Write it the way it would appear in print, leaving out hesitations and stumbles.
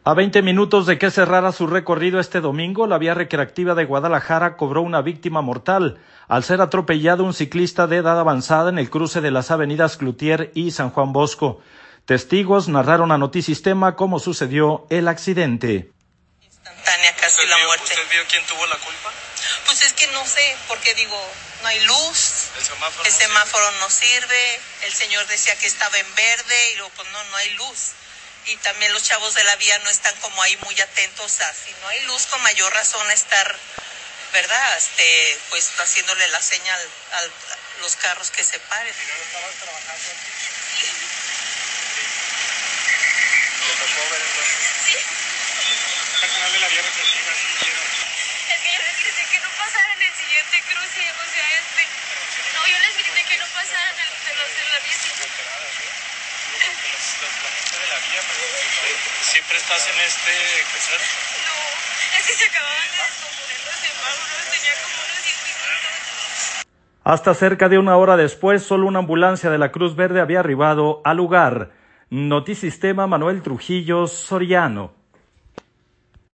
A 20 minutos de que cerrara su recorrido este domingo, la vía recreativa de Guadalajara cobró una víctima mortal al ser atropellado un ciclista de edad avanzada en el cruce de las avenidas Cloutier y San Juan Bosco. Testigos narraron a Notisistema cómo sucedió el accidente. Instantánea casi la muerte. ¿Usted vio quién tuvo la culpa? Pues es que no sé, porque digo, no hay luz, el semáforo no sirve, el señor decía que estaba en verde y luego pues no hay luz. Y también los chavos de la vía no están como ahí muy atentos a si no hay luz, con mayor razón a estar, ¿verdad? Pues haciéndole la señal a los carros que se paren. ¿Y no estabas trabajando aquí? Sí. ¿Te tocó ver entonces? Sí. Personal de la vía recreativa, ¿sí vieron? Es que yo les grité que no pasaran el siguiente cruce, o sea, No, yo les grité que no pasaran de los de la bici. La gente de la vía, ¿siempre estás en este crucero? No, es que se acababan de descomponer los semáforos, tenía como unos 10 minutos. Hasta cerca de una hora después, solo una ambulancia de la Cruz Verde había arribado al lugar. Notisistema, Manuel Trujillo Soriano.